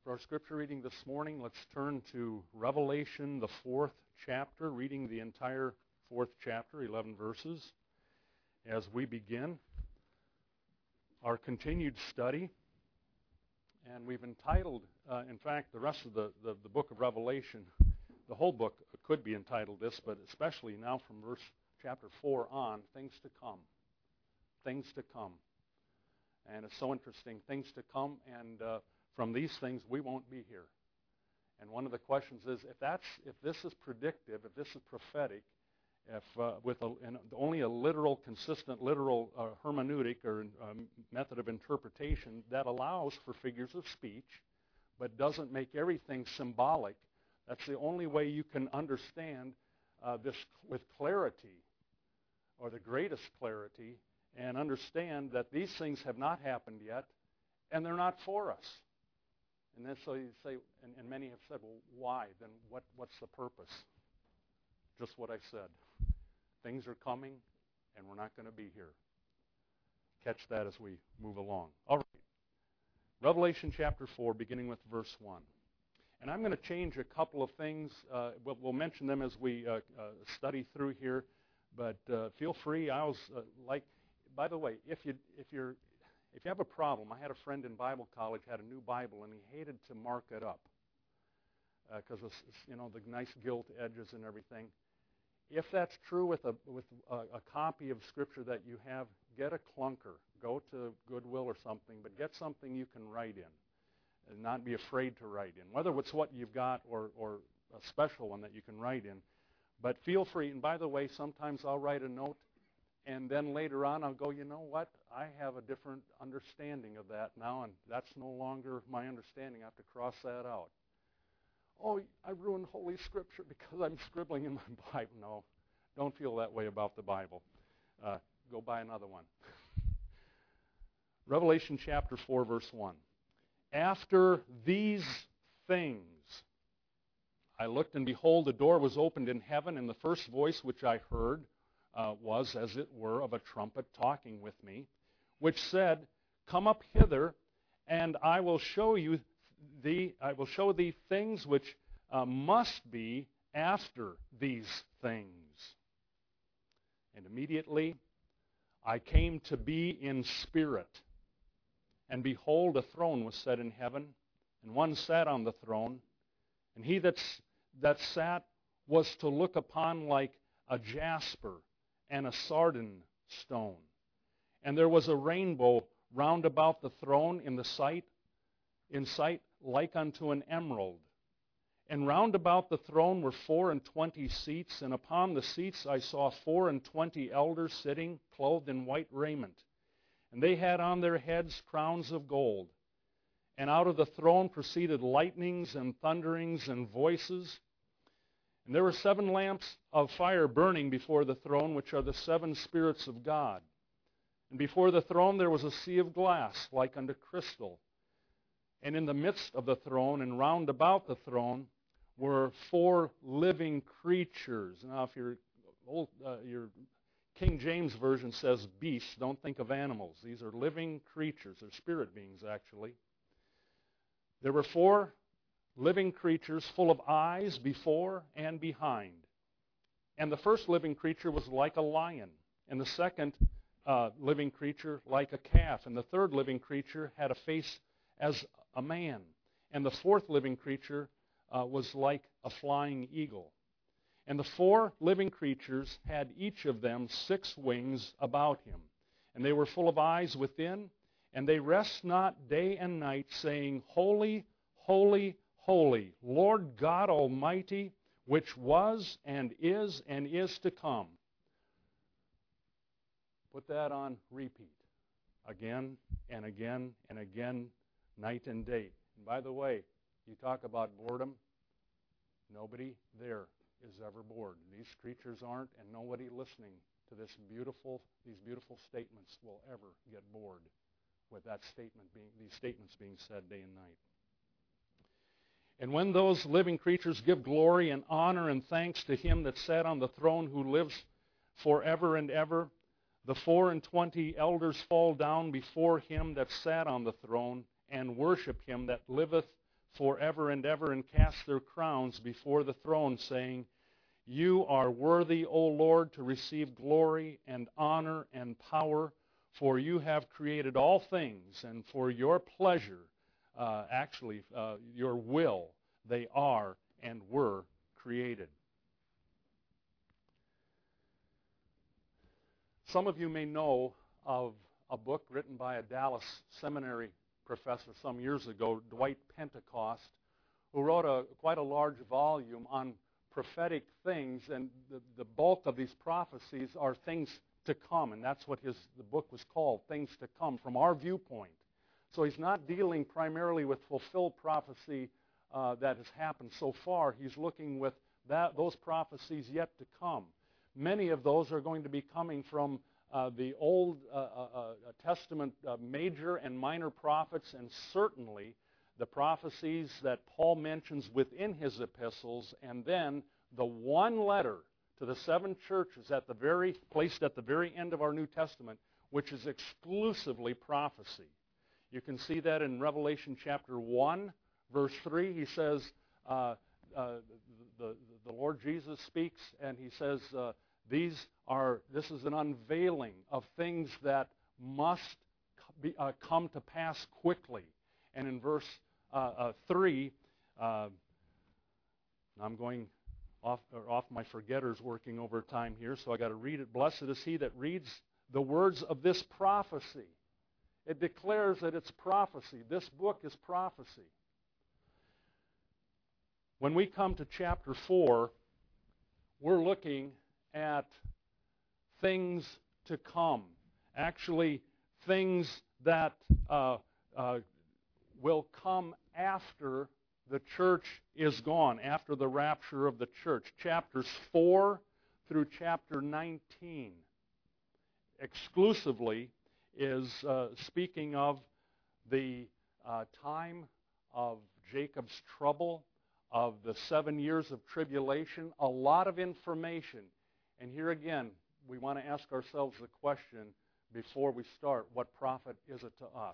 For our scripture reading this morning, let's turn to Revelation, the 4th chapter, reading the entire 4th chapter, 11 verses, as we begin our continued study. And we've entitled, in fact, the rest of the book of Revelation, the whole book could be entitled this, but especially now from chapter 4 on, Things to Come. Things to come. And it's so interesting, things to come, and from these things we won't be here. And one of the questions is, if this is predictive, if this is prophetic, if with only a literal, consistent literal hermeneutic or method of interpretation that allows for figures of speech, but doesn't make everything symbolic, that's the only way you can understand this with clarity, or the greatest clarity, and understand that these things have not happened yet, and they're not for us. And then so you say, and many have said, well, why? Then what's the purpose? Just what I said. Things are coming, and we're not going to be here. Catch that as we move along. All right. Revelation chapter 4, beginning with verse 1. And I'm going to change a couple of things. We'll mention them as we study through here. But feel free. I always by the way, if you have a problem, I had a friend in Bible college had a new Bible, and he hated to mark it up because the nice gilt edges and everything. If that's true with a copy of Scripture that you have, get a clunker. Go to Goodwill or something, but get something you can write in, and not be afraid to write in, whether it's what you've got or a special one that you can write in. But feel free. And by the way, sometimes I'll write a note, and then later on I'll go, you know what? I have a different understanding of that now, and that's no longer my understanding. I have to cross that out. Oh, I ruined Holy Scripture because I'm scribbling in my Bible. No, don't feel that way about the Bible. Go buy another one. Revelation chapter 4, verse 1. After these things, I looked, and behold, a door was opened in heaven, and the first voice which I heard was, as it were, of a trumpet talking with me, which said, "Come up hither, and I will show thee things which must be after these things." And immediately I came to be in spirit, and behold, a throne was set in heaven, and one sat on the throne, and he that sat was to look upon like a jasper and a sardine stone. And there was a rainbow round about the throne in sight like unto an emerald. And round about the throne were 24 seats, and upon the seats I saw 24 elders sitting, clothed in white raiment. And they had on their heads crowns of gold. And out of the throne proceeded lightnings and thunderings and voices. And there were 7 lamps of fire burning before the throne, which are the 7 spirits of God. And before the throne there was a sea of glass, like unto crystal. And in the midst of the throne and round about the throne were 4 living creatures. Now, if your King James Version says beasts, don't think of animals. These are living creatures. They're spirit beings, actually. There were 4 living creatures full of eyes before and behind. And the first living creature was like a lion, and the second living creature like a calf, and the third living creature had a face as a man, and the fourth living creature was like a flying eagle. And the 4 living creatures had each of them 6 wings about him, and they were full of eyes within, and they rest not day and night, saying, Holy, holy, holy, Lord God Almighty, which was and is to come. Put that on repeat. Again and again and again, night and day. And by the way, you talk about boredom. Nobody there is ever bored. These creatures aren't, and nobody listening to these beautiful statements will ever get bored with these statements being said day and night. And when those living creatures give glory and honor and thanks to him that sat on the throne, who lives forever and ever, the 24 elders fall down before him that sat on the throne and worship him that liveth forever and ever and cast their crowns before the throne, saying, You are worthy, O Lord, to receive glory and honor and power, for you have created all things, and for your pleasure, your will, they are and were created. Some of you may know of a book written by a Dallas seminary professor some years ago, Dwight Pentecost, who wrote quite a large volume on prophetic things, and the bulk of these prophecies are things to come, and that's what the book was called, Things to Come, from our viewpoint. So he's not dealing primarily with fulfilled prophecy that has happened so far. He's looking with those prophecies yet to come. Many of those are going to be coming from the Old Testament major and minor prophets, and certainly the prophecies that Paul mentions within his epistles, and then the one letter to the 7 churches placed at the very end of our New Testament, which is exclusively prophecy. You can see that in Revelation chapter 1, verse 3. He says, the Lord Jesus speaks, and he says, this is an unveiling of things that must come to pass quickly. And in verse 3, I'm going off my forgetters working over time here, so I got to read it. Blessed is he that reads the words of this prophecy. It declares that it's prophecy. This book is prophecy. When we come to chapter 4, we're looking at things to come. Actually, things that will come after the church is gone, after the rapture of the church. Chapters 4 through chapter 19 exclusively is speaking of the time of Jacob's trouble, of the 7 years of tribulation, a lot of information. And here again, we want to ask ourselves the question before we start, what profit is it to us?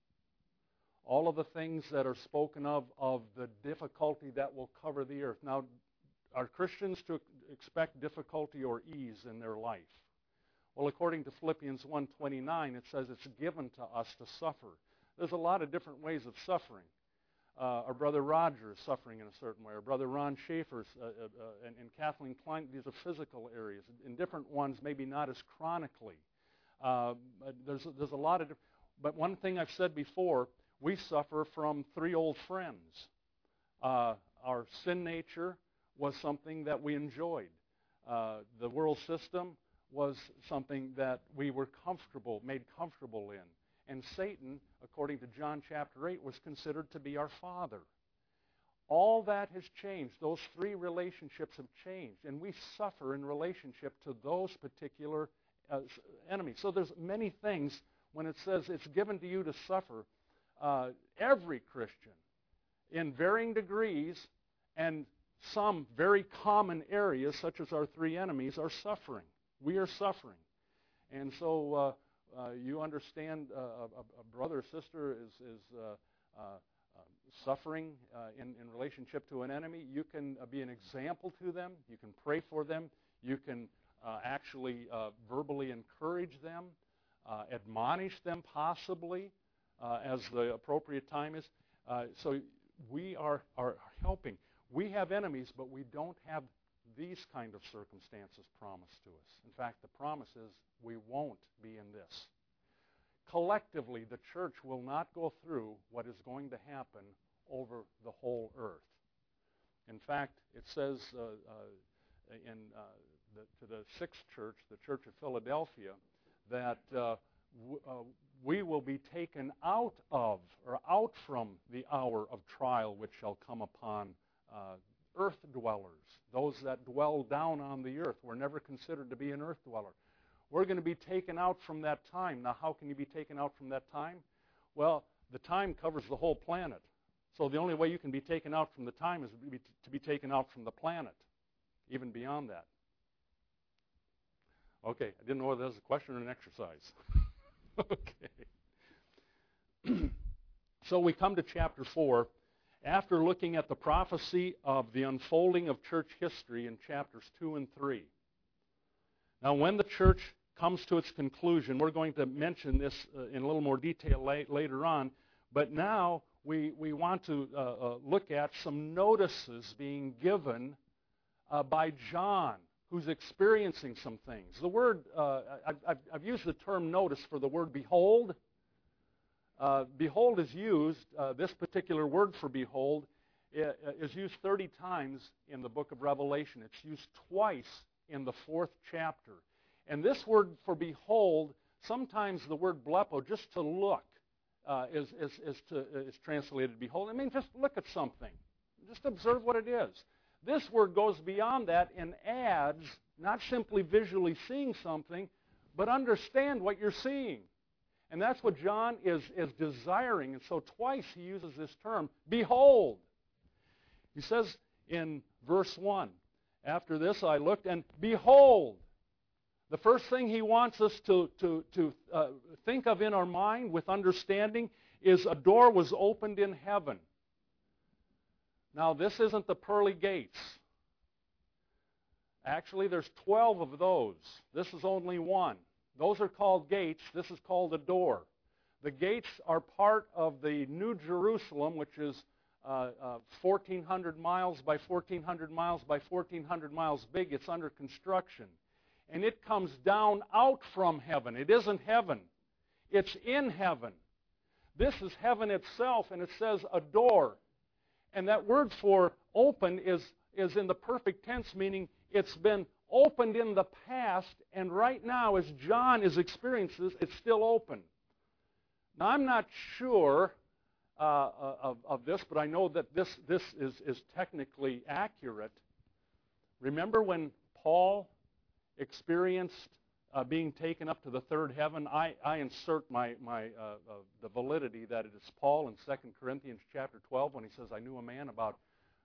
All of the things that are spoken of the difficulty that will cover the earth. Now, are Christians to expect difficulty or ease in their life? Well, according to Philippians 1:29, it says it's given to us to suffer. There's a lot of different ways of suffering. Our brother Roger is suffering in a certain way. Our brother Ron Schaefer and Kathleen Klein, these are physical areas. In different ones, maybe not as chronically. There's a lot of different. But one thing I've said before, we suffer from 3 old friends. Our sin nature was something that we enjoyed. The world system was something that we were made comfortable in. And Satan, according to John chapter 8, was considered to be our father. All that has changed. Those 3 relationships have changed. And we suffer in relationship to those particular enemies. So there's many things when it says it's given to you to suffer. Every Christian, in varying degrees and some very common areas, such as our 3 enemies, are suffering. We are suffering. And so you understand a brother or sister is suffering in relationship to an enemy. You can be an example to them. You can pray for them. You can actually verbally encourage them, admonish them possibly as the appropriate time is. So we are helping. We have enemies, but we don't have these kind of circumstances promised to us. In fact, the promise is we won't be in this. Collectively, the church will not go through what is going to happen over the whole earth. In fact, it says to the 6th church, the Church of Philadelphia, that we will be taken out from the hour of trial which shall come upon earth dwellers, those that dwell down on the earth. We're never considered to be an earth dweller. We're going to be taken out from that time. Now, how can you be taken out from that time? Well, the time covers the whole planet. So the only way you can be taken out from the time is to be taken out from the planet, even beyond that. Okay, I didn't know whether that was a question or an exercise. Okay. So we come to chapter 4, after looking at the prophecy of the unfolding of church history in chapters 2 and 3. Now, when the church comes to its conclusion, we're going to mention this in a little more detail later on, but now we want to look at some notices being given by John, who's experiencing some things. The word, I've used the term notice for the word behold. Behold is used, this particular word for behold is used 30 times in the book of Revelation. It's used twice in the 4th chapter. And this word for behold, sometimes the word blepo, just to look, is translated behold. I mean, just look at something. Just observe what it is. This word goes beyond that and adds, not simply visually seeing something, but understand what you're seeing. And that's what John is desiring. And so twice he uses this term, behold. He says in verse 1, after this I looked, and behold. The first thing he wants us to think of in our mind with understanding is a door was opened in heaven. Now, this isn't the pearly gates. Actually, there's 12 of those. This is only one. Those are called gates. This is called a door. The gates are part of the New Jerusalem, which is 1,400 miles by 1,400 miles by 1,400 miles big. It's under construction. And it comes down out from heaven. It isn't heaven. It's in heaven. This is heaven itself, and it says a door. And that word for open is in the perfect tense, meaning it's been opened in the past, and right now, as John is experiencing this, it's still open. Now, I'm not sure of this, but I know that this is technically accurate. Remember when Paul experienced being taken up to the third heaven? I insert the validity that it is Paul in 2 Corinthians chapter 12 when he says, I knew a man about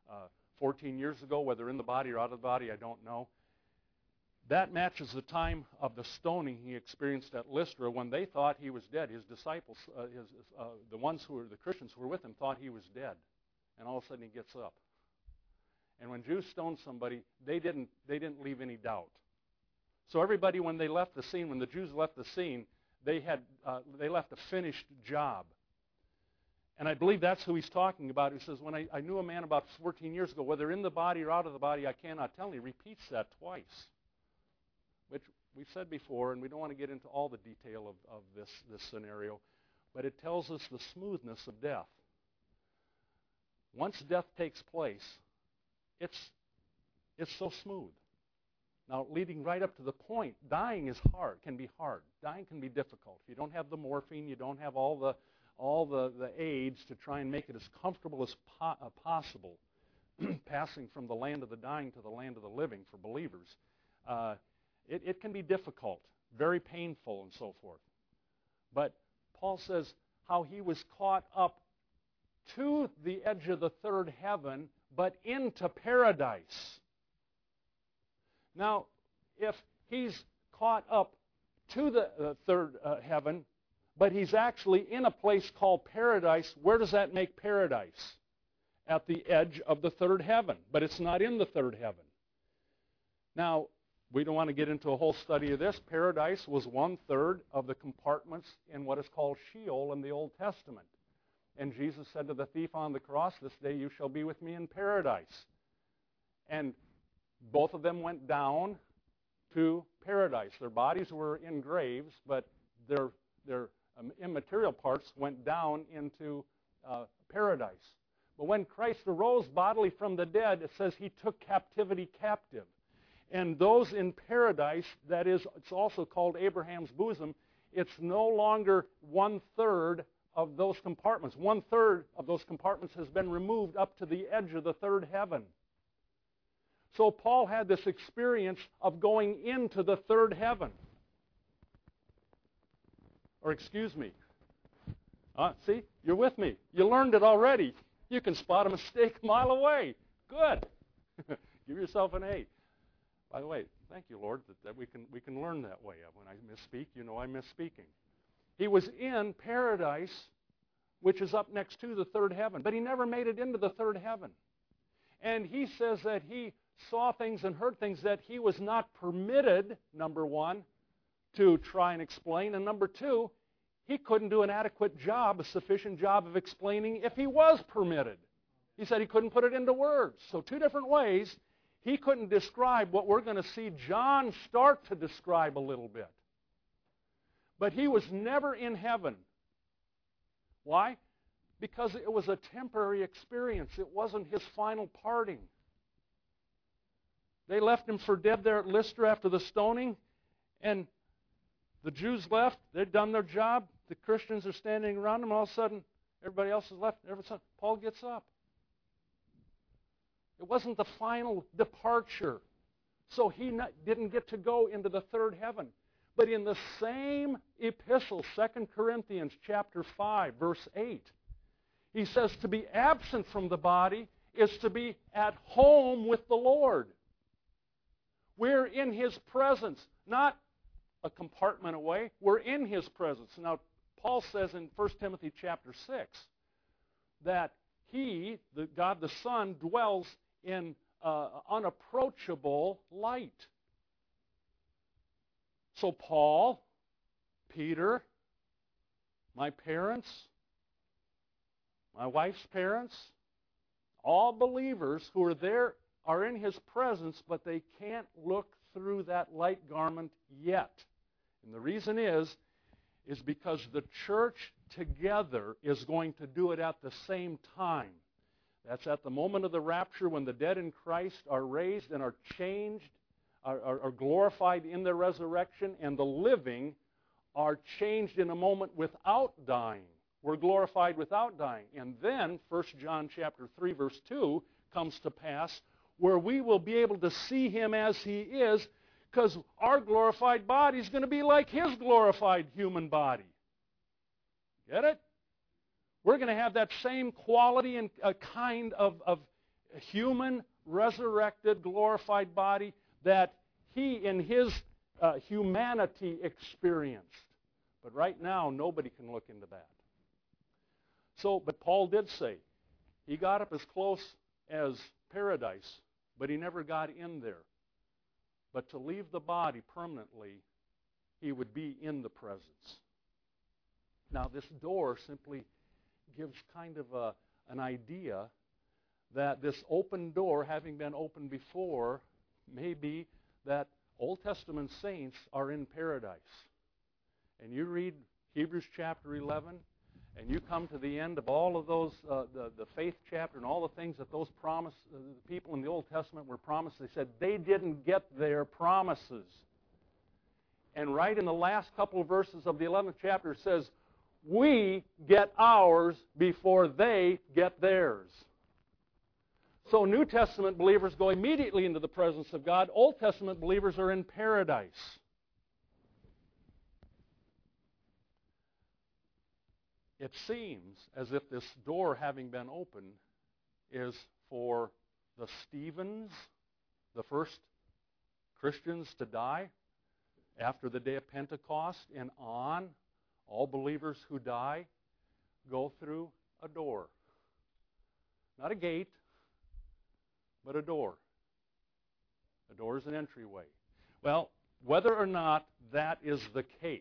14 years ago, whether in the body or out of the body, I don't know. That matches the time of the stoning he experienced at Lystra when they thought he was dead. His disciples, the Christians who were with him, thought he was dead. And all of a sudden he gets up. And when Jews stoned somebody, they didn't leave any doubt. So everybody, when they left the scene, when the Jews left the scene, they left a finished job. And I believe that's who he's talking about. He says, when I knew a man about 14 years ago, whether in the body or out of the body, I cannot tell. And he repeats that twice, which we've said before, and we don't want to get into all the detail of this scenario, but it tells us the smoothness of death. Once death takes place, it's so smooth. Now, leading right up to the point, dying is hard, can be hard. Dying can be difficult. If you don't have the morphine, you don't have all the aids to try and make it as comfortable as possible, passing from the land of the dying to the land of the living for believers, it can be difficult, very painful, and so forth. But Paul says how he was caught up to the edge of the third heaven, but into paradise. Now, if he's caught up to the third heaven, but he's actually in a place called paradise, where does that make paradise? At the edge of the third heaven, but it's not in the third heaven. Now, we don't want to get into a whole study of this. Paradise was 1/3 of the compartments in what is called Sheol in the Old Testament. And Jesus said to the thief on the cross, this day you shall be with me in paradise. And both of them went down to paradise. Their bodies were in graves, but their immaterial parts went down into paradise. But when Christ arose bodily from the dead, it says he took captivity captive. And those in paradise, that is, it's also called Abraham's bosom, it's no longer 1/3 of those compartments. 1/3 of those compartments has been removed up to the edge of the third heaven. So Paul had this experience of going into the third heaven. Or excuse me. See, you're with me. You learned it already. You can spot a mistake a mile away. Good. Give yourself an A. By the way, thank you, Lord, that we can learn that way. When I misspeak, you know I'm misspeaking. He was in paradise, which is up next to the third heaven. But he never made it into the third heaven. And he says that he saw things and heard things that he was not permitted, number one, to try and explain. And number two, he couldn't do an adequate job, a sufficient job of explaining if he was permitted. He said he couldn't put it into words. So two different ways, he couldn't describe what we're going to see John start to describe a little bit. But he was never in heaven. Why? Because it was a temporary experience. It wasn't his final parting. They left him for dead there at Lystra after the stoning, and the Jews left. They'd done their job. The Christians are standing around him. All of a sudden, everybody else is left. Every sudden, Paul gets up. It wasn't the final departure. So he didn't get to go into the third heaven. But in the same epistle, 2 Corinthians chapter 5, verse 8, he says to be absent from the body is to be at home with the Lord. We're in His presence, not a compartment away. We're in His presence. Now, Paul says in 1 Timothy chapter 6 that He, God the Son, dwells in unapproachable light. So Paul, Peter, my parents, my wife's parents, all believers who are there are in His presence, but they can't look through that light garment yet. And the reason is because the church together is going to do it at the same time. That's at the moment of the rapture when the dead in Christ are raised and are changed, are glorified in their resurrection, and the living are changed in a moment without dying. We're glorified without dying. And then 1 John chapter 3, verse 2 comes to pass where we will be able to see Him as He is, because our glorified body is going to be like His glorified human body. Get it? We're going to have that same quality and a kind of human, resurrected, glorified body that He in His humanity experienced. But right now, nobody can look into that. So, but Paul did say, he got up as close as paradise, but he never got in there. But to leave the body permanently, he would be in the presence. Now, this door simply gives kind of an idea that this open door, having been opened before, may be that Old Testament saints are in paradise. And you read Hebrews chapter 11, and you come to the end of all of those, the faith chapter and all the things that those the people in the Old Testament were promised. They said they didn't get their promises. And right in the last couple of verses of the 11th chapter it says, we get ours before they get theirs. So New Testament believers go immediately into the presence of God. Old Testament believers are in paradise. It seems as if this door, having been opened, is for the Stephens, the first Christians to die after the day of Pentecost, and on, all believers who die go through a door. Not a gate, but a door. A door is an entryway. Well, whether or not that is the case,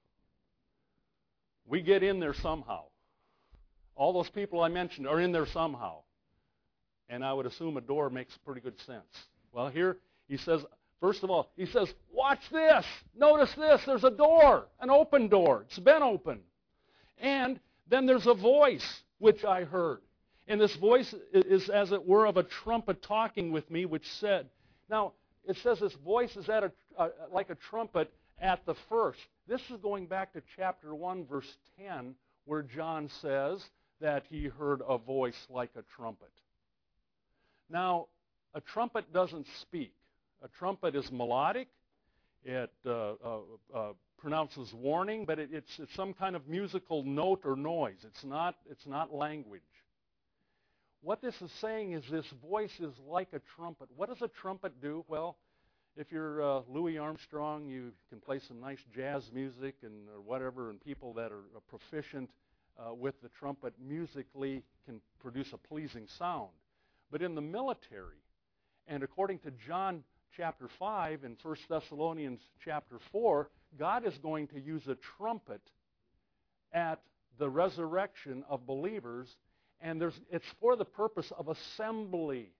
we get in there somehow. All those people I mentioned are in there somehow. And I would assume a door makes pretty good sense. Well, here he says, first of all, he says, watch this. Notice this. There's a door, an open door. It's been open. And then there's a voice, which I heard. And this voice is, as it were, of a trumpet talking with me, which said, now, it says this voice is at like a trumpet at the first. This is going back to chapter 1, verse 10, where John says that he heard a voice like a trumpet. Now, a trumpet doesn't speak. A trumpet is melodic. It pronounces warning, but it's some kind of musical note or noise. It's not language. What this is saying is this voice is like a trumpet. What does a trumpet do? Well, if you're Louis Armstrong, you can play some nice jazz music or whatever, and people that are proficient with the trumpet musically can produce a pleasing sound. But in the military, and according to John chapter 5 and 1 Thessalonians chapter 4, God is going to use a trumpet at the resurrection of believers, and it's for the purpose of assembly.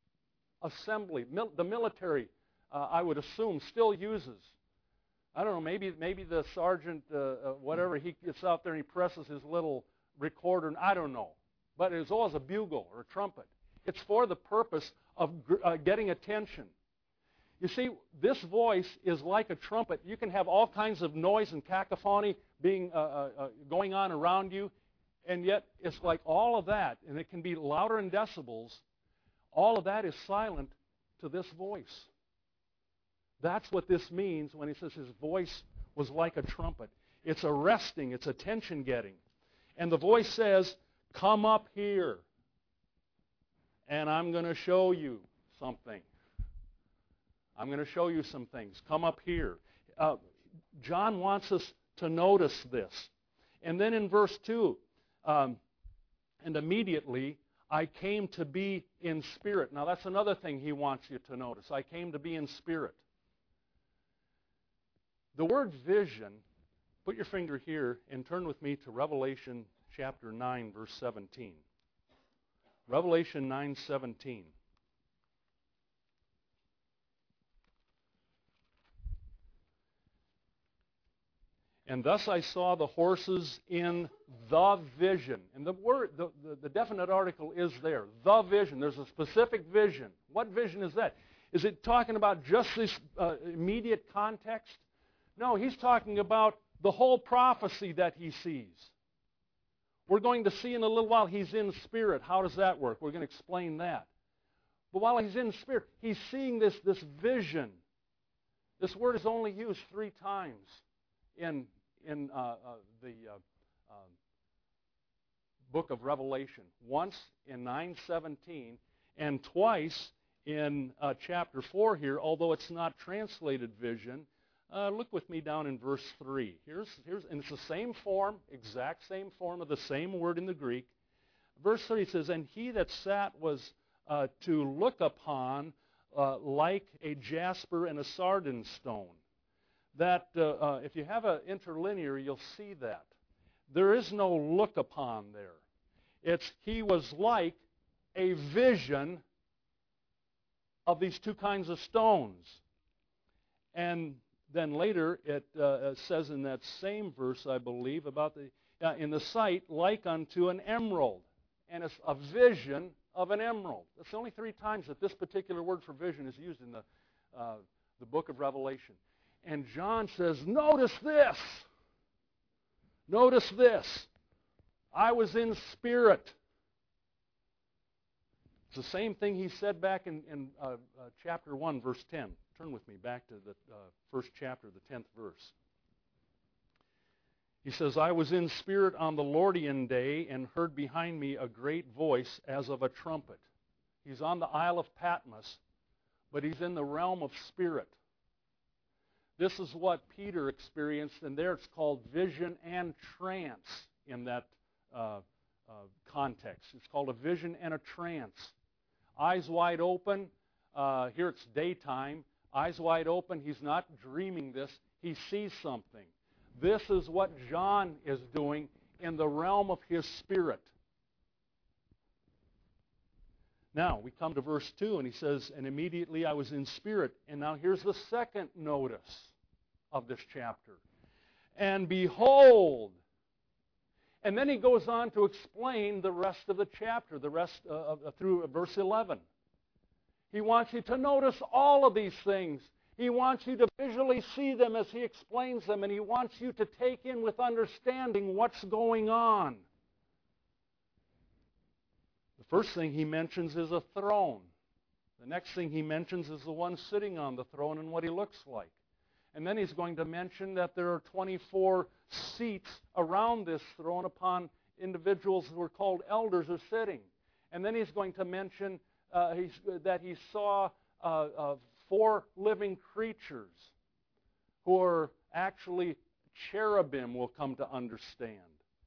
The military, I would assume, still uses. I don't know, maybe the sergeant, whatever, he gets out there and he presses his little recorder, I don't know. But it's always a bugle or a trumpet. It's for the purpose of getting attention. You see, this voice is like a trumpet. You can have all kinds of noise and cacophony going on around you, and yet it's like all of that, and it can be louder in decibels. All of that is silent to this voice. That's what this means when he says his voice was like a trumpet. It's arresting, it's attention-getting. And the voice says, "Come up here, and I'm going to show you something. I'm going to show you some things. Come up here." John wants us to notice this. And then in verse 2, and immediately I came to be in spirit. Now that's another thing he wants you to notice. I came to be in spirit. The word vision, put your finger here and turn with me to Revelation chapter 9, verse 17. Revelation 9:17. And thus I saw the horses in the vision. And the word, the definite article is there. The vision. There's a specific vision. What vision is that? Is it talking about just this immediate context? No, he's talking about the whole prophecy that he sees. We're going to see in a little while he's in spirit. How does that work? We're going to explain that. But while he's in spirit, he's seeing this vision. This word is only used 3 times in the book of Revelation. Once in 9:17 and twice in chapter 4 here, although it's not translated vision. Look with me down in verse 3. And it's the same form, exact same form of the same word in the Greek. Verse 3 says, "And he that sat was to look upon like a jasper and a sardine stone." That if you have an interlinear, you'll see that. There is no look upon there. He was like a vision of these 2 kinds of stones. And then later it says in that same verse, I believe, about in the sight like unto an emerald. And it's a vision of an emerald. That's only 3 times that this particular word for vision is used in the book of Revelation. And John says, notice this. Notice this. I was in spirit. It's the same thing he said back in chapter 1, verse 10. Turn with me back to the first chapter, the 10th verse. He says, "I was in spirit on the Lordian day and heard behind me a great voice as of a trumpet." He's on the Isle of Patmos, but he's in the realm of spirit. This is what Peter experienced, and there it's called vision and trance in that context. It's called a vision and a trance. Eyes wide open. Here it's daytime. Eyes wide open. He's not dreaming this. He sees something. This is what John is doing in the realm of his spirit. Now, we come to verse 2, and he says, "And immediately I was in spirit." And now here's the second notice of this chapter. "And behold." And then he goes on to explain the rest of the chapter, the rest through verse 11. He wants you to notice all of these things. He wants you to visually see them as he explains them, and he wants you to take in with understanding what's going on. The first thing he mentions is a throne. The next thing he mentions is the one sitting on the throne and what he looks like. And then he's going to mention that there are 24 seats around this throne upon individuals who are called elders are sitting. And then he's going to mention that he saw 4 living creatures who are actually cherubim, we'll come to understand.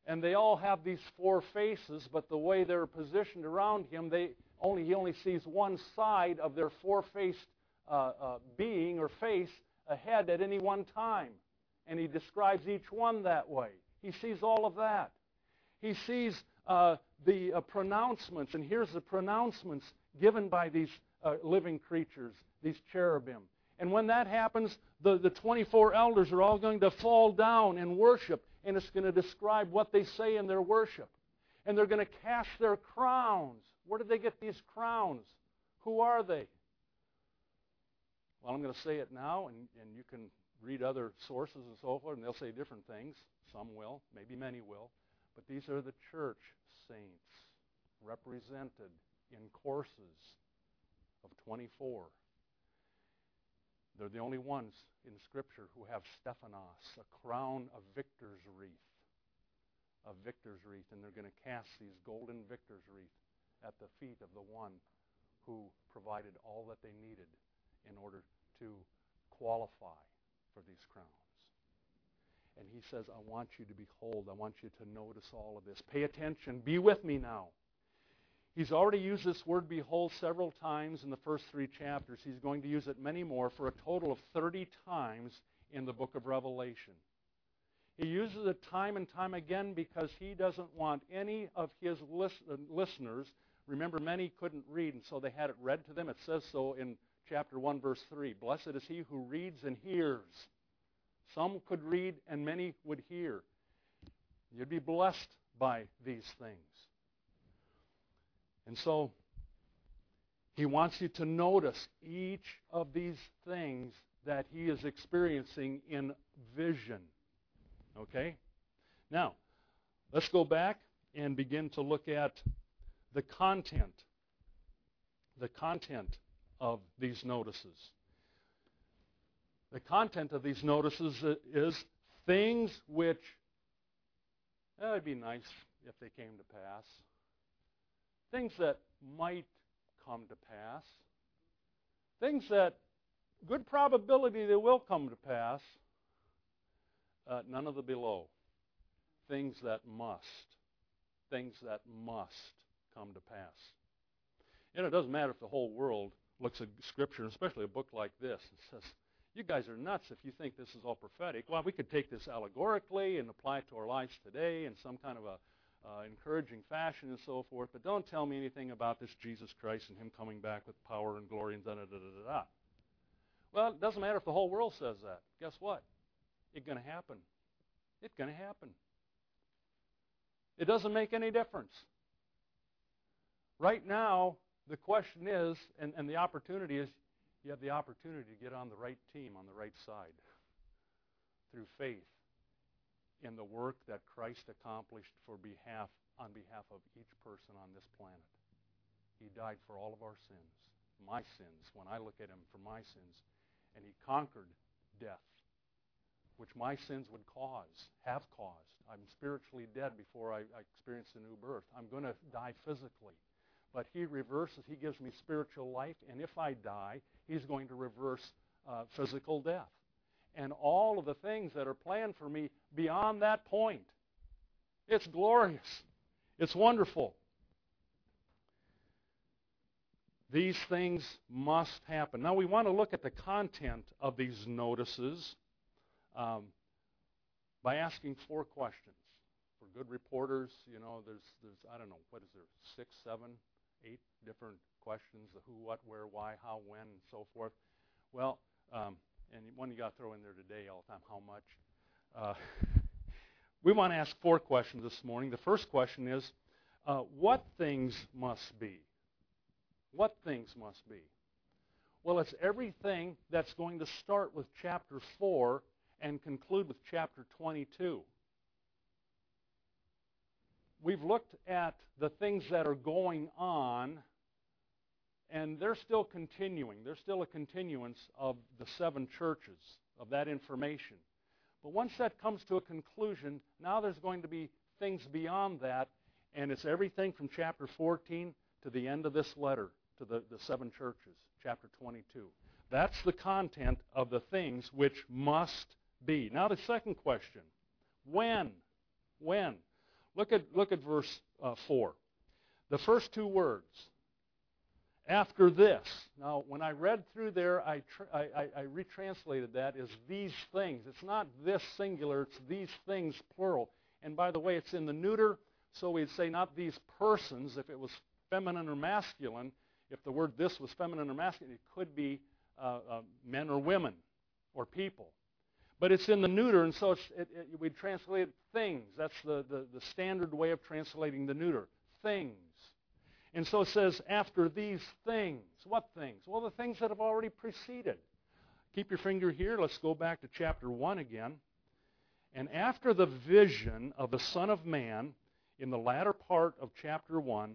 And they all have these four faces, but the way they're positioned around him, he only sees one side of their four-faced being or face ahead at any one time. And he describes each one that way. He sees all of that. He sees the pronouncements, and here's the pronouncements given by these living creatures, these cherubim. And when that happens, the 24 elders are all going to fall down and worship, and it's going to describe what they say in their worship. And they're going to cast their crowns. Where did they get these crowns? Who are they? Well, I'm going to say it now, and you can read other sources and so forth, and they'll say different things. Some will, maybe many will. But these are the church saints represented in courses of 24. They're the only ones in Scripture who have Stephanos, a crown of victor's wreath. A victor's wreath. And they're going to cast these golden victor's wreath at the feet of the one who provided all that they needed in order to qualify for these crowns. And he says, I want you to behold. I want you to notice all of this. Pay attention. Be with me now. He's already used this word behold several times in the first 3 chapters. He's going to use it many more for a total of 30 times in the book of Revelation. He uses it time and time again because he doesn't want any of his listeners. Remember, many couldn't read, and so they had it read to them. It says so in chapter 1, verse 3. Blessed is he who reads and hears. Some could read and many would hear. You'd be blessed by these things. And so he wants you to notice each of these things that he is experiencing in vision. Okay? Now, let's go back and begin to look at the content of these notices. The content of these notices is things which, it would be nice if they came to pass. Things that might come to pass. Things that, good probability they will come to pass. None of the below. Things that must. Things that must come to pass. And it doesn't matter if the whole world looks at Scripture, especially a book like this, and says, you guys are nuts if you think this is all prophetic. Well, we could take this allegorically and apply it to our lives today in some kind of a encouraging fashion and so forth, but don't tell me anything about this Jesus Christ and him coming back with power and glory and da-da-da-da-da. Well, it doesn't matter if the whole world says that. Guess what? It's going to happen. It's going to happen. It doesn't make any difference. Right now, the question is, and the opportunity is, you have the opportunity to get on the right team, on the right side, through faith in the work that Christ accomplished on behalf of each person on this planet. He died for all of our sins, my sins, when I look at him, for my sins, and he conquered death, which my sins would have caused. I'm spiritually dead before I experience the new birth. I'm going to die physically. But he reverses, he gives me spiritual life, and if I die, he's going to reverse physical death. And all of the things that are planned for me beyond that point. It's glorious. It's wonderful. These things must happen. Now we want to look at the content of these notices by asking 4 questions. For good reporters, there's I don't know, what is there, 6, 7, 8 different questions, the who, what, where, why, how, when, and so forth. Well, and one you got to throw in there today all the time, how much. We want to ask 4 questions this morning. The first question is, what things must be? What things must be? Well, it's everything that's going to start with chapter 4 and conclude with chapter 22. We've looked at the things that are going on, and they're still continuing. There's still a continuance of the 7 churches, of that information. But once that comes to a conclusion, now there's going to be things beyond that, and it's everything from chapter 14 to the end of this letter to the 7 churches, chapter 22. That's the content of the things which must be. Now the second question, when? When? Look at verse 4. The first two words, after this. Now, when I read through there, I retranslated that as these things. It's not this singular, it's these things plural. And by the way, it's in the neuter, so we'd say not these persons. If it was feminine or masculine, if the word this was feminine or masculine, it could be men or women or people. But it's in the neuter, and so we translate things. That's the standard way of translating the neuter. Things. And so it says, after these things. What things? Well, the things that have already preceded. Keep your finger here. Let's go back to chapter 1 again. And after the vision of the Son of Man, in the latter part of chapter 1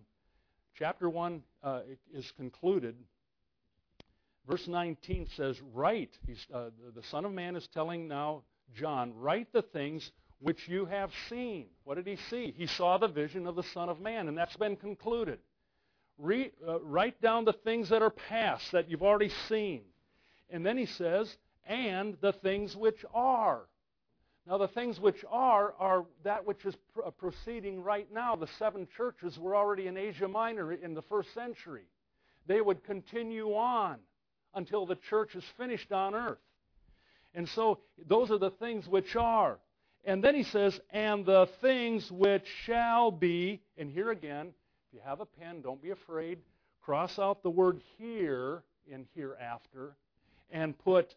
is concluded. Verse 19 says, write. The Son of Man is telling now John, write the things which you have seen. What did he see? He saw the vision of the Son of Man, and that's been concluded. Write down the things that are past, that you've already seen. And then he says, and the things which are. Now the things which are that which is proceeding right now. The 7 churches were already in Asia Minor in the 1st century. They would continue on until the church is finished on earth. And so those are the things which are. And then he says, and the things which shall be, and here again, if you have a pen, don't be afraid. Cross out the word here in hereafter and put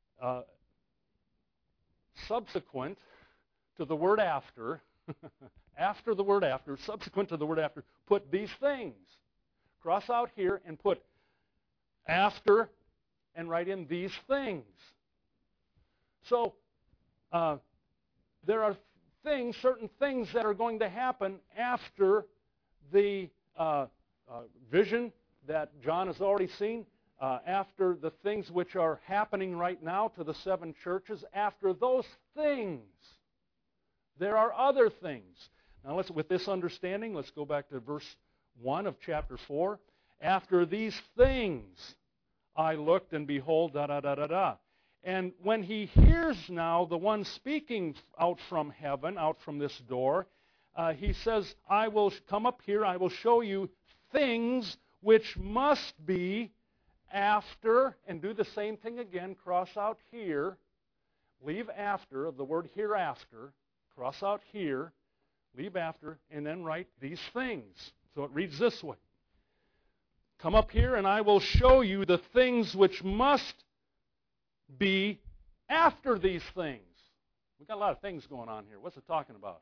subsequent to the word after, after the word after, subsequent to the word after, put these things. Cross out here and put after and write in these things. So there are certain things that are going to happen after the vision that John has already seen, after the things which are happening right now to the 7 churches. After those things, there are other things. Now, with this understanding, let's go back to verse 1 of chapter 4. After these things, I looked, and behold, da-da-da-da-da. And when he hears now the one speaking out from heaven, out from this door, he says, I will come up here, I will show you things which must be after, and do the same thing again, cross out here, leave after of the word hereafter, cross out here, leave after, and then write these things. So it reads this way. Come up here, and I will show you the things which must be after these things. We've got a lot of things going on here. What's it talking about?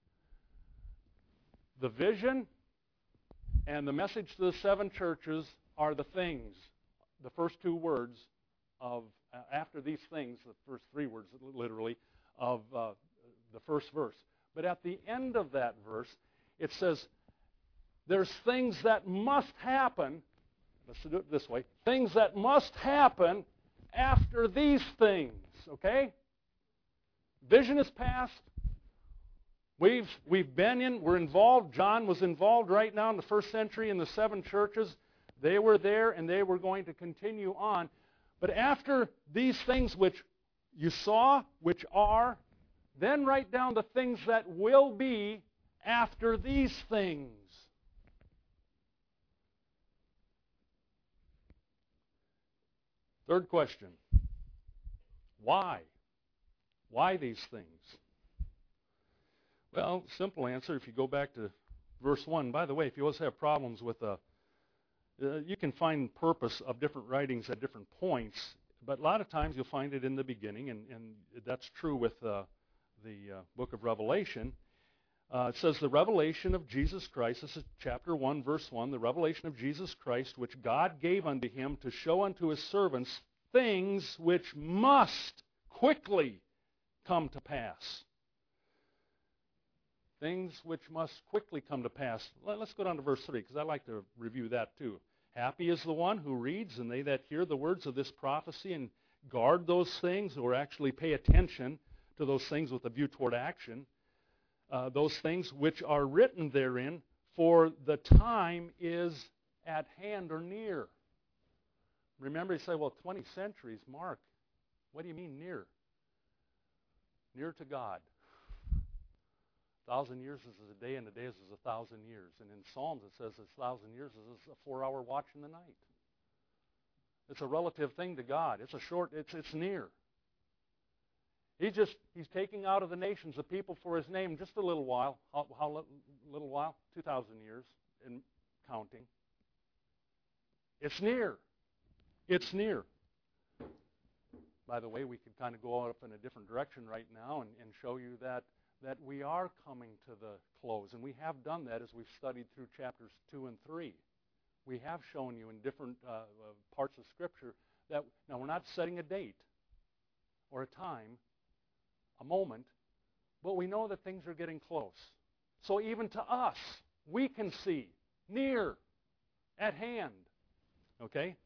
The vision and the message to the 7 churches are the things. The first 2 words of, after these things, the first 3 words literally, of the first verse. But at the end of that verse, it says, there's things that must happen. Let's do it this way. Things that must happen after these things. Okay? Vision is past. We're involved. John was involved right now in the 1st century in the 7 churches. They were there, and they were going to continue on. But after these things which you saw, which are, then write down the things that will be after these things. Third question. Why? Why these things? Well, simple answer, if you go back to verse 1. By the way, if you always have problems with you can find purpose of different writings at different points, but a lot of times you'll find it in the beginning, and that's true with the book of Revelation. It says the revelation of Jesus Christ, this is chapter 1, verse 1, the revelation of Jesus Christ, which God gave unto him to show unto his servants things which must quickly come to pass. Things which must quickly come to pass. Let's go down to verse 3, because I like to review that too. Happy is the one who reads, and they that hear the words of this prophecy and guard those things, or actually pay attention to those things with a view toward action, those things which are written therein, for the time is at hand or near. Remember, you say, well, 20 centuries, Mark, what do you mean near? Near to God. 1,000 years is a day, and a day is 1,000 years. And in Psalms it says 1,000 years is a 4-hour watch in the night. It's a relative thing to God. It's near. He's taking out of the nations a people for his name just a little while. How little while? 2,000 years and counting. It's near. It's near. By the way, we could kind of go up in a different direction right now and show you that we are coming to the close. And we have done that as we've studied through chapters 2 and 3. We have shown you in different parts of Scripture that, now we're not setting a date or a time, a moment, but we know that things are getting close. So even to us, we can see, near, at hand. Okay?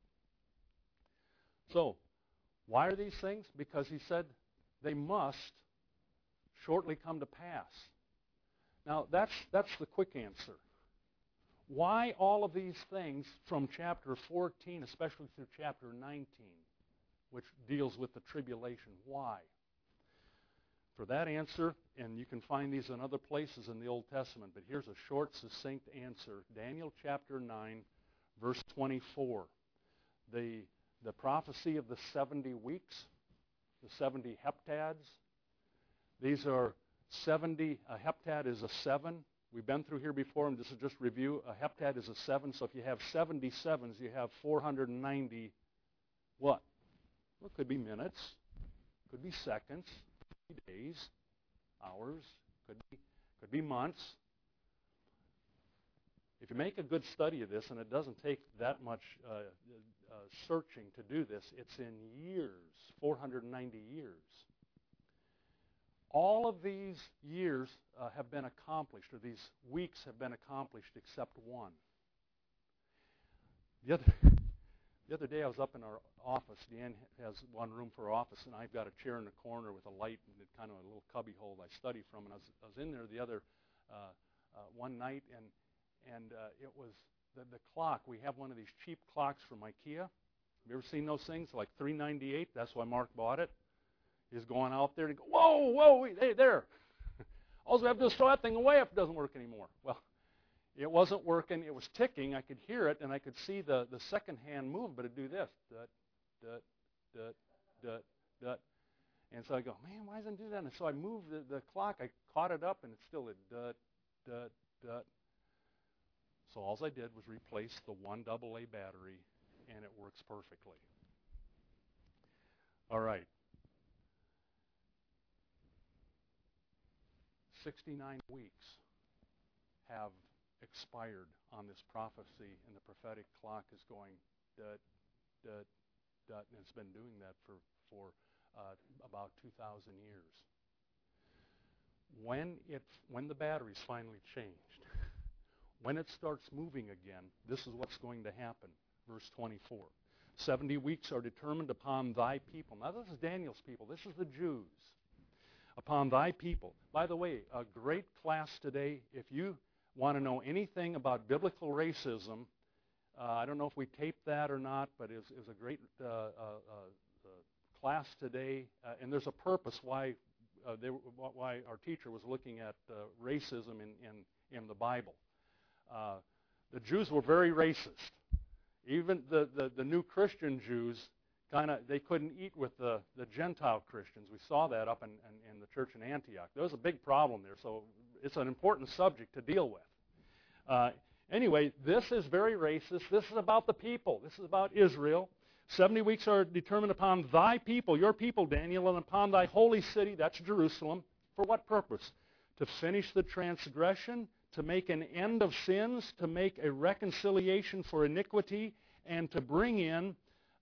So, why are these things? Because he said they must shortly come to pass. Now, that's the quick answer. Why all of these things from chapter 14, especially through chapter 19, which deals with the tribulation? Why? For that answer, and you can find these in other places in the Old Testament, but here's a short, succinct answer. Daniel chapter 9, verse 24. The prophecy of the 70 weeks, the 70 heptads. These are 70, a heptad is a 7. We've been through here before, and this is just review. A heptad is a 7, so if you have 77s, you have 490 what? Well, it could be minutes, could be seconds, could be days, hours, could be months. If you make a good study of this, and it doesn't take that much searching to do this, it's in years, 490 years. All of these years have been accomplished, or these weeks have been accomplished except one. The other day I was up in our office. Deanne has one room for her office, and I've got a chair in the corner with a light and kind of a little cubby hole I study from. And I was in there the other one night, and it was the clock. We have one of these cheap clocks from IKEA. Have you ever seen those things? Like $3.98. That's why Mark bought it. He's going out there and go, whoa, hey, there. All we have to do is throw that thing away if it doesn't work anymore. Well, it wasn't working. It was ticking. I could hear it, and I could see the second hand move, but it'd do this. Dut, dut, dut, dut, dut. And so I go, man, why doesn't it do that? And so I moved the clock. I caught it up, and it still did dut, dut, dut. So all I did was replace the 1 AA battery, and it works perfectly. All right. 69 weeks have expired on this prophecy, and the prophetic clock is going dut, dut, dut, and it's been doing that for about 2,000 years. When the battery's finally changed, when it starts moving again, this is what's going to happen. Verse 24. 70 weeks are determined upon thy people. Now this is Daniel's people. This is the Jews. Upon thy people. By the way, a great class today. If you want to know anything about biblical racism, I don't know if we taped that or not, but it was a great class today. And there's a purpose why our teacher was looking at racism in the Bible. The Jews were very racist. Even the new Christian Jews, they couldn't eat with the Gentile Christians. We saw that up in the church in Antioch. There was a big problem there, so it's an important subject to deal with. Anyway, this is very racist. This is about the people. This is about Israel. 70 weeks are determined upon thy people, your people, Daniel, and upon thy holy city, that's Jerusalem. For what purpose? To finish the transgression, to make an end of sins, to make a reconciliation for iniquity, and to bring in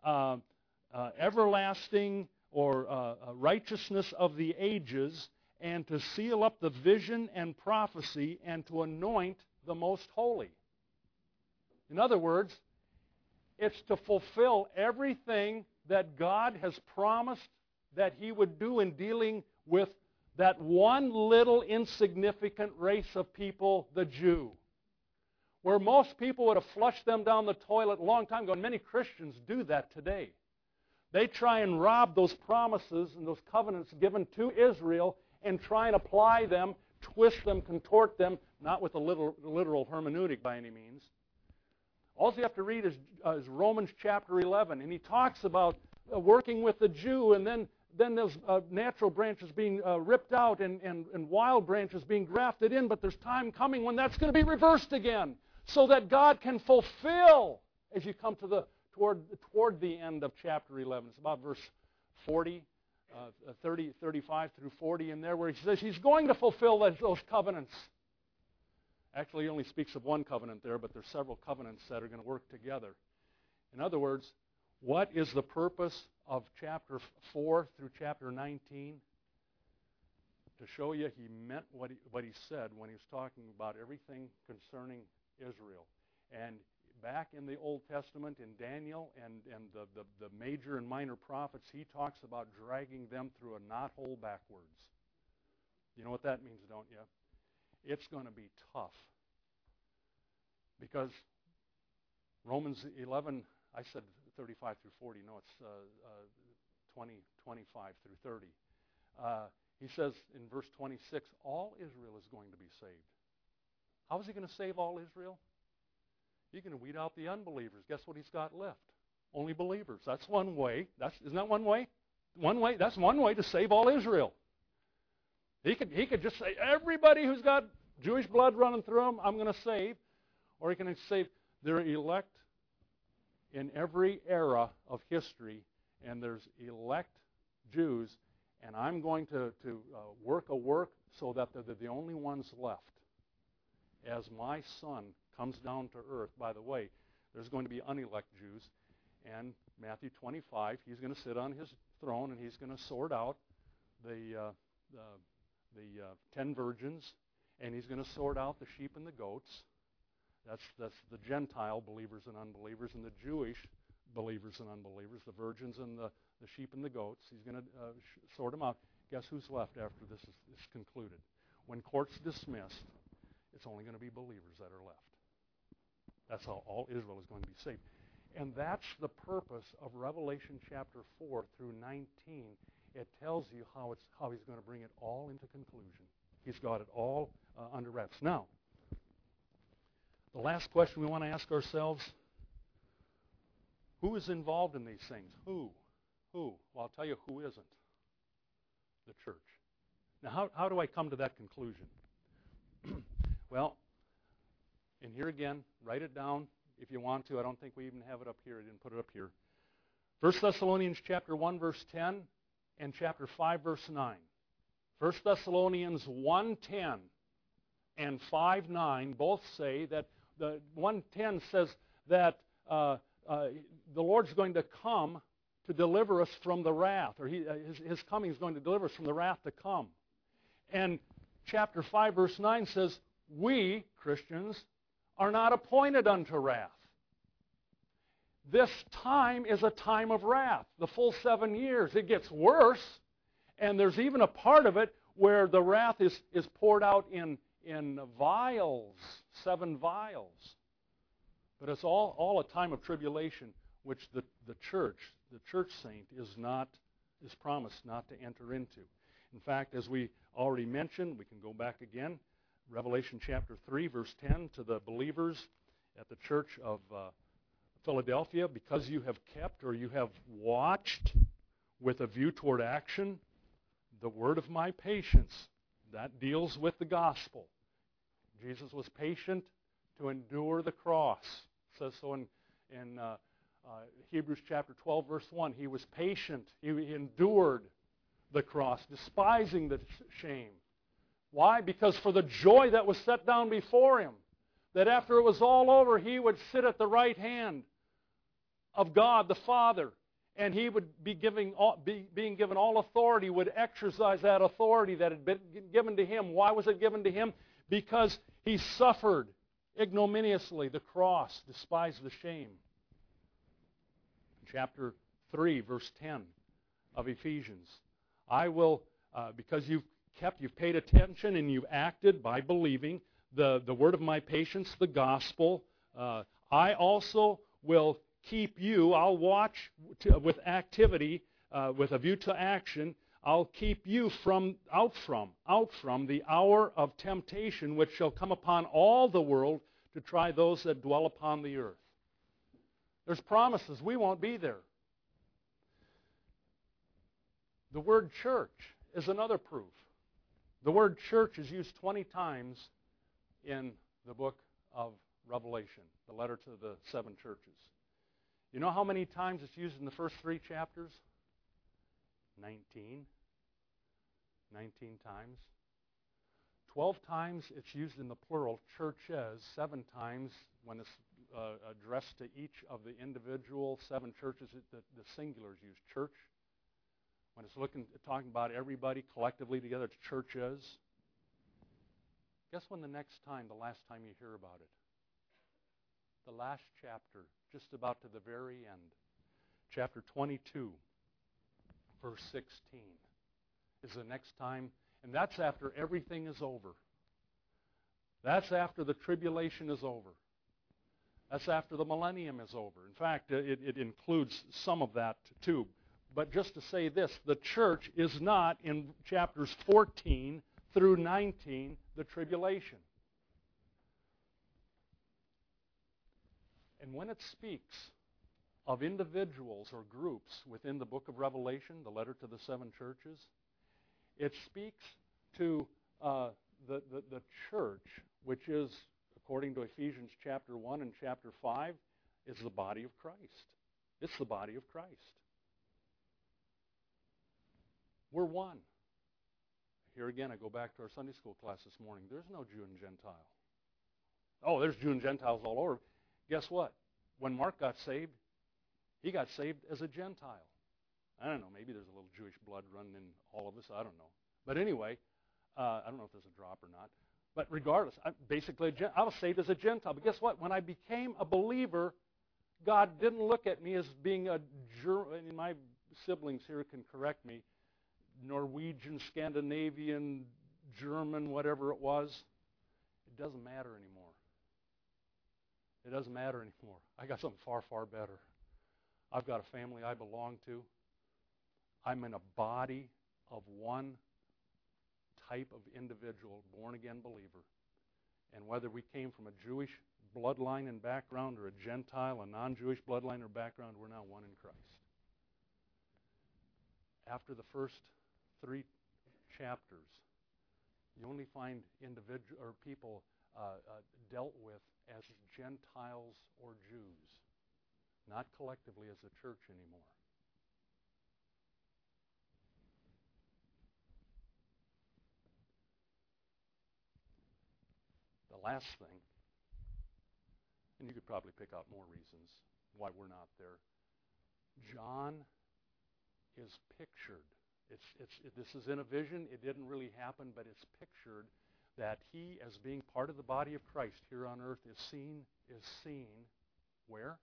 everlasting or righteousness of the ages, and to seal up the vision and prophecy, and to anoint the most holy. In other words, it's to fulfill everything that God has promised that He would do in dealing with that one little insignificant race of people, the Jew. Where most people would have flushed them down the toilet a long time ago, and many Christians do that today. They try and rob those promises and those covenants given to Israel and try and apply them twist them, contort them, not with a literal hermeneutic by any means. All you have to read is Romans chapter 11, and he talks about working with the Jew, and then those natural branches being ripped out and wild branches being grafted in, but there's time coming when that's going to be reversed again, so that God can fulfill as you come to toward the end of chapter 11. It's about verse 40, 35 through 40 in there, where he says he's going to fulfill those covenants. Actually, he only speaks of one covenant there, but there's several covenants that are going to work together. In other words, what is the purpose of chapter 4 through chapter 19? To show you he meant what he said when he was talking about everything concerning Israel. And back in the Old Testament, in Daniel and the major and minor prophets, he talks about dragging them through a knothole backwards. You know what that means, don't you? It's going to be tough. Because Romans 11, I said 35 through 40. No, it's 25 through 30. He says in verse 26, all Israel is going to be saved. How is he going to save all Israel? He's going to weed out the unbelievers. Guess what he's got left? Only believers. That's one way. Isn't that one way? One way. That's one way to save all Israel. He could just say, everybody who's got Jewish blood running through them, I'm going to save. Or he can save their elect in every era of history, and there's elect Jews, and I'm going to work a work so that they're the only ones left. As my Son comes down to earth, by the way, there's going to be unelect Jews, and Matthew 25, he's going to sit on his throne, and he's going to sort out the 10 virgins, and he's going to sort out the sheep and the goats. That's the Gentile believers and unbelievers, and the Jewish believers and unbelievers, the virgins and the sheep and the goats. He's going to sort them out. Guess who's left after this is concluded? When court's dismissed, it's only going to be believers that are left. That's how all Israel is going to be saved. And that's the purpose of Revelation chapter 4 through 19. It tells you how he's going to bring it all into conclusion. He's got it all under wraps. Now, the last question we want to ask ourselves, who is involved in these things? Who? Well, I'll tell you who isn't. The church. Now, how do I come to that conclusion? Well, and here again, write it down if you want to. I don't think we even have it up here. I didn't put it up here. 1 Thessalonians chapter 1, verse 10 and chapter 5, verse 9. 1 Thessalonians 1:10 and 5:9 both say that the 1:10 says that the Lord's going to come to deliver us from the wrath, or His coming is going to deliver us from the wrath to come. And chapter 5, verse 9 says, we, Christians, are not appointed unto wrath. This time is a time of wrath, the full 7 years. It gets worse, and there's even a part of it where the wrath is poured out in vials, 7 vials. But it's all a time of tribulation, which the church saint, is promised not to enter into. In fact, as we already mentioned, we can go back again, Revelation chapter 3, verse 10, to the believers at the church of Philadelphia, because you have kept or you have watched with a view toward action the word of my patience. That deals with the gospel. Jesus was patient to endure the cross. It says so in Hebrews chapter 12, verse 1. He was patient. He endured the cross, despising the shame. Why? Because for the joy that was set down before him, that after it was all over, he would sit at the right hand of God the Father, and he would be being given all authority, would exercise that authority that had been given to him. Why was it given to him? Because he suffered ignominiously the cross, despised the shame. Chapter 3, verse 10 of Ephesians. I will, because you've paid attention and you've acted by believing the word of my patience, the gospel, I also will keep you. I'll watch with activity, with a view to action. I'll keep you out from the hour of temptation which shall come upon all the world to try those that dwell upon the earth. There's promises. We won't be there. The word church is another proof. The word church is used 20 times in the book of Revelation, the letter to the 7 churches. You know how many times it's used in the first 3 chapters? 19. 19 times. 12 times it's used in the plural, churches. 7 times when it's addressed to each of the individual 7 churches, the singular is used, church. When it's talking about everybody collectively together, it's churches. Guess when the last time you hear about it? The last chapter, just about to the very end. Chapter 22, verse 16 is the next time, and that's after everything is over. That's after the tribulation is over. That's after the millennium is over. In fact, it includes some of that too. But just to say this, the church is not in chapters 14 through 19 the tribulation. And when it speaks of individuals or groups within the book of Revelation, the letter to the 7 churches, it speaks to the church, which is, according to Ephesians chapter 1 and chapter 5, is the body of Christ. It's the body of Christ. We're one. Here again, I go back to our Sunday school class this morning. There's no Jew and Gentile. Oh, there's Jew and Gentiles all over. Guess what? When Mark got saved, he got saved as a Gentile. I don't know, maybe there's a little Jewish blood running in all of us. I don't know. But anyway, I don't know if there's a drop or not. But regardless, I was saved as a Gentile. But guess what? When I became a believer, God didn't look at me as being and my siblings here can correct me, Norwegian, Scandinavian, German, whatever it was. It doesn't matter anymore. It doesn't matter anymore. I got something far, far better. I've got a family I belong to. I'm in a body of one type of individual, born-again believer. And whether we came from a Jewish bloodline and background or a Gentile, a non-Jewish bloodline or background, we're now one in Christ. After the first 3 chapters, you only find people dealt with as Gentiles or Jews, not collectively as a church anymore. The last thing, and you could probably pick out more reasons why we're not there. John is pictured. This is in a vision. It didn't really happen, but it's pictured that he, as being part of the body of Christ here on earth, is seen where?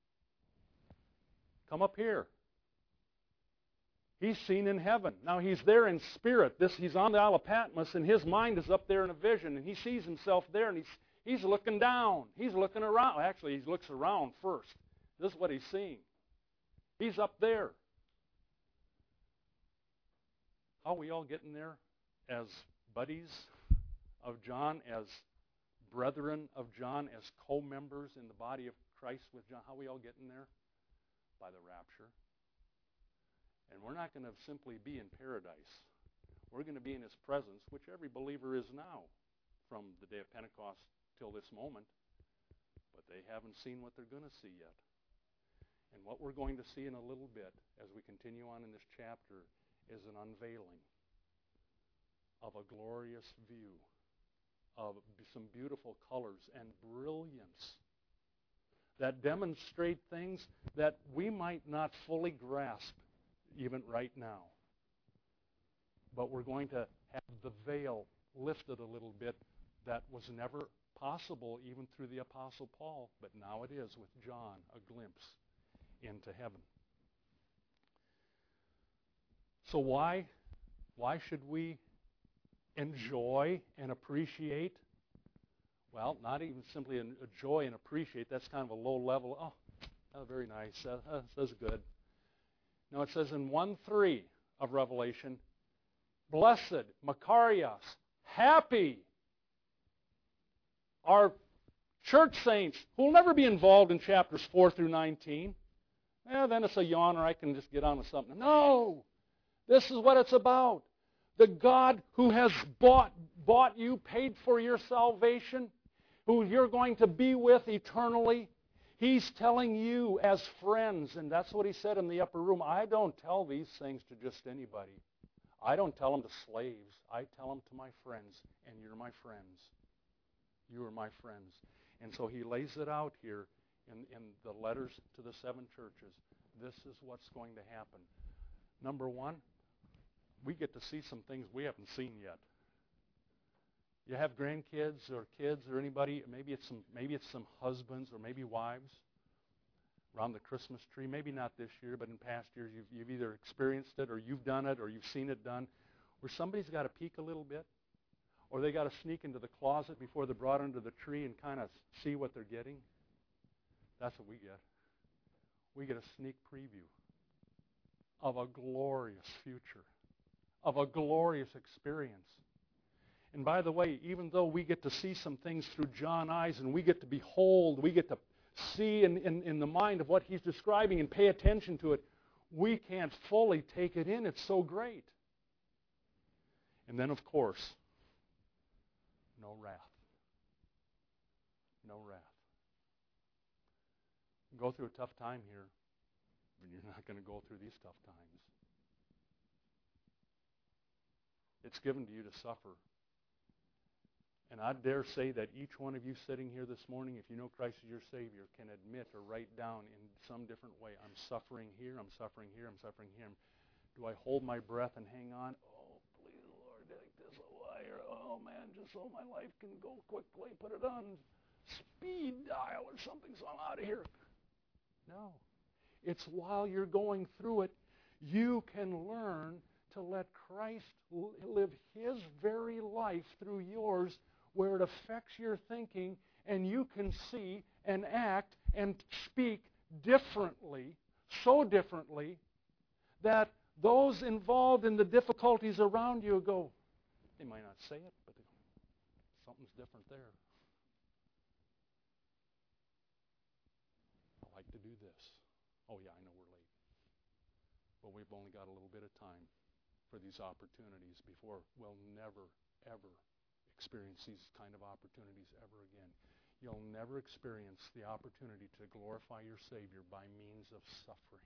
Come up here. He's seen in heaven. Now he's there in spirit. He's on the Isle of Patmos, and his mind is up there in a vision, and he sees himself there, and he's looking down. He's looking around. Actually, he looks around first. This is what he's seeing. He's up there. How are we all getting there? As buddies of John, as brethren of John, as co-members in the body of Christ with John. How are we all getting there? By the rapture. And we're not going to simply be in paradise. We're going to be in his presence, which every believer is now from the day of Pentecost till this moment. But they haven't seen what they're going to see yet. And what we're going to see in a little bit as we continue on in this chapter is an unveiling of a glorious view of some beautiful colors and brilliance that demonstrate things that we might not fully grasp even right now. But we're going to have the veil lifted a little bit that was never possible even through the Apostle Paul, but now it is with John, a glimpse into heaven. So why should we enjoy and appreciate? Well, not even simply enjoy and appreciate. That's kind of a low level. Oh, very nice. That's good. No, it says in 1:3 of Revelation, blessed, Makarios, happy are church saints who will never be involved in chapters 4 through 19. Then it's a yawn, or I can just get on with something. No! This is what it's about. The God who has bought you, paid for your salvation, who you're going to be with eternally, He's telling you as friends, and that's what He said in the upper room. I don't tell these things to just anybody. I don't tell them to slaves. I tell them to my friends, and you're my friends. You are my friends. And so He lays it out here in the letters to the 7 churches. This is what's going to happen. Number 1, we get to see some things we haven't seen yet. You have grandkids or kids or anybody, maybe it's some husbands or maybe wives around the Christmas tree. Maybe not this year, but in past years you've either experienced it or you've done it or you've seen it done, where somebody's got to peek a little bit, or they got to sneak into the closet before they're brought under the tree and kind of see what they're getting. That's what we get. We get a sneak preview of a glorious future, of a glorious experience. And by the way, even though we get to see some things through John's eyes and we get to behold, we get to see in the mind of what he's describing and pay attention to it, we can't fully take it in. It's so great. And then, of course, no wrath. No wrath. You go through a tough time here, but you're not going to go through these tough times. It's given to you to suffer. And I dare say that each one of you sitting here this morning, if you know Christ as your Savior, can admit or write down in some different way, I'm suffering here, I'm suffering here, I'm suffering here. Do I hold my breath and hang on? Oh, please, Lord, take this away. Or, oh, man, just so my life can go quickly, put it on speed dial or something so I'm out of here. No. It's while you're going through it, you can learn to let Christ live His very life through yours, where it affects your thinking, and you can see and act and speak differently, so differently, that those involved in the difficulties around you go, they might not say it, but something's different there. I like to do this. Oh yeah, I know we're late. But we've only got a little bit of time for these opportunities before we'll never, ever experience these kind of opportunities ever again. You'll never experience the opportunity to glorify your Savior by means of suffering.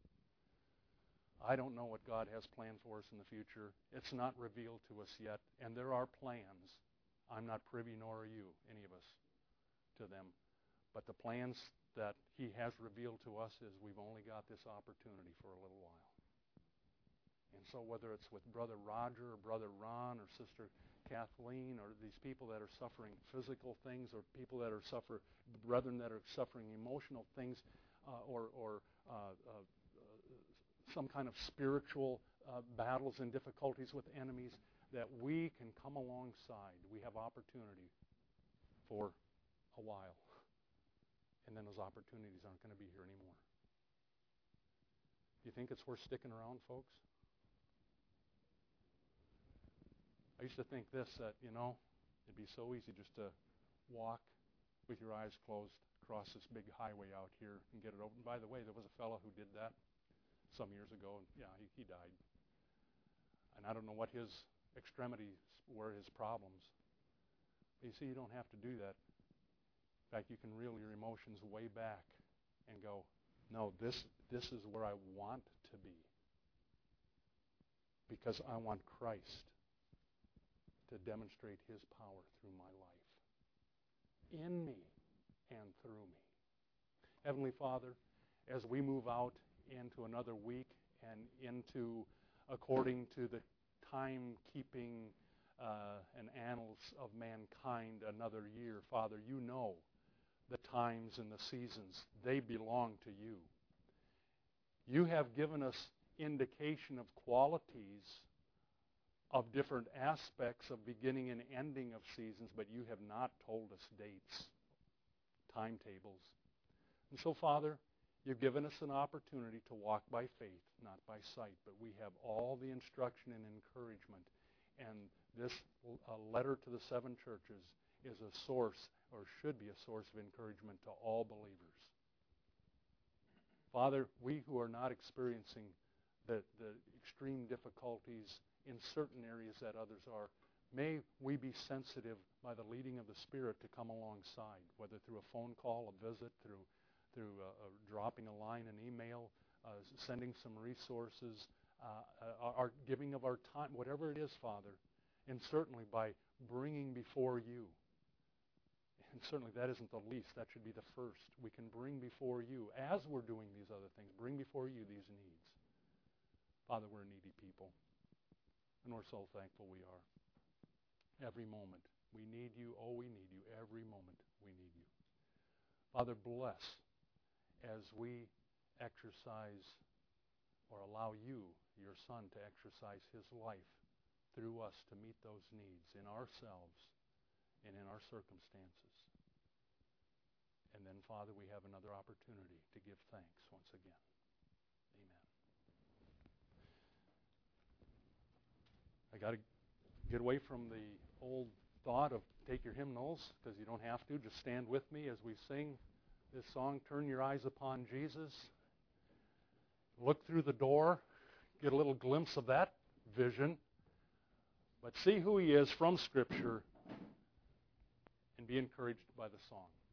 I don't know what God has planned for us in the future. It's not revealed to us yet, and there are plans. I'm not privy, nor are you, any of us, to them. But the plans that He has revealed to us is we've only got this opportunity for a little while. And so whether it's with Brother Roger or Brother Ron or Sister Kathleen or these people that are suffering physical things or people that are brethren that are suffering emotional things or some kind of spiritual battles and difficulties with enemies, that we can come alongside. We have opportunity for a while. And then those opportunities aren't going to be here anymore. Do you think it's worth sticking around, folks? I used to think this, that, it'd be so easy just to walk with your eyes closed across this big highway out here and get it open. By the way, there was a fellow who did that some years ago, and yeah, he died. And I don't know what his extremities were, his problems. But you see, you don't have to do that. In fact, you can reel your emotions way back and go, no, this is where I want to be. Because I want Christ to demonstrate His power through my life, in me and through me. Heavenly Father, as we move out into another week and into, according to the timekeeping and annals of mankind, another year, Father, you know the times and the seasons. They belong to you. You have given us indication of qualities of different aspects of beginning and ending of seasons, but you have not told us dates, timetables. And so, Father, you've given us an opportunity to walk by faith, not by sight, but we have all the instruction and encouragement And this letter to the 7 churches is a source, or should be a source of encouragement to all believers. Father, we who are not experiencing the extreme difficulties in certain areas that others are, may we be sensitive by the leading of the Spirit to come alongside, whether through a phone call, a visit, through dropping a line, an email, sending some resources, our giving of our time, whatever it is, Father, and certainly by bringing before you. And certainly that isn't the least. That should be the first. We can bring before you, as we're doing these other things, bring before you these needs. Father, we're a needy people, and we're so thankful we are. Every moment we need you. Oh, we need you. Every moment we need you. Father, bless as we exercise or allow you, your Son, to exercise his life through us to meet those needs in ourselves and in our circumstances. And then, Father, we have another opportunity to give thanks once again. Amen. I got to get away from the old thought of take your hymnals, because you don't have to. Just stand with me as we sing this song, Turn Your Eyes Upon Jesus. Look through the door, get a little glimpse of that vision, but see who he is from Scripture and be encouraged by the song.